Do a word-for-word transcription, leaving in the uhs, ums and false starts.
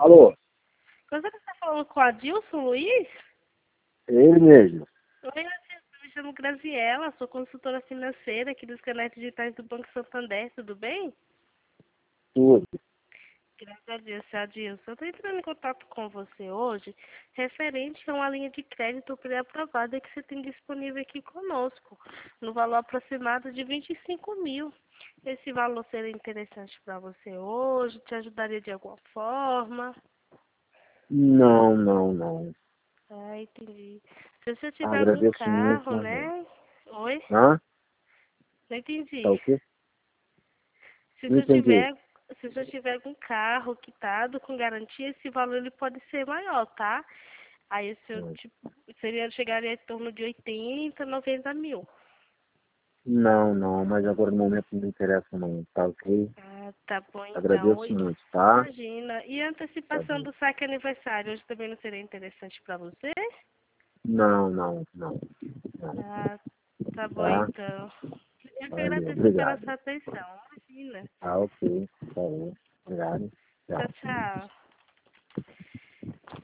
Alô? Você está falando com a Adilson Luiz? Ele mesmo. Oi, Adilson, me chamo Graziela, sou consultora financeira aqui dos canais digitais do Banco Santander, tudo bem? Tudo. Graças a Deus, seu Adilson. Eu estou entrando em contato com você hoje, referente a uma linha de crédito pré-aprovada que você tem disponível aqui conosco, no valor aproximado de vinte e cinco mil. Esse valor seria interessante para você hoje? Te ajudaria de alguma forma? Não, não, não. Ah, entendi. Se você tiver algum Agradeço muito, carro, mas não. né? Oi? Hã? Não Tá entendi. o quê? Se Não você entendi. tiver, se você tiver algum carro quitado com garantia, esse valor ele pode ser maior, tá? Aí o seu Hum. tipo seria chegaria em torno de oitenta, noventa mil. Não, não, mas agora no momento não me interessa não, tá ok? Ah, tá bom então. Agradeço Oi, muito, tá? imagina. E a Tá antecipação bom. do saque aniversário hoje também não seria interessante para você? Não, não, não, não, Ah, tá bom tá? então. Eu que Valeu, agradeço pela obrigado. sua atenção. Imagina. Tá ok, tá bom. Obrigado. Tchau, Tchau. tchau.